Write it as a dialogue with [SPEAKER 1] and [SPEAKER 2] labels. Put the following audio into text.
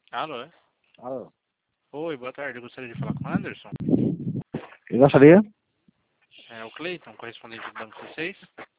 [SPEAKER 1] Alô?
[SPEAKER 2] Alô,
[SPEAKER 1] Oi, boa tarde. Eu gostaria de falar com o Anderson.
[SPEAKER 2] eu gostaria?
[SPEAKER 1] É o Cleiton, correspondente do Banco C6.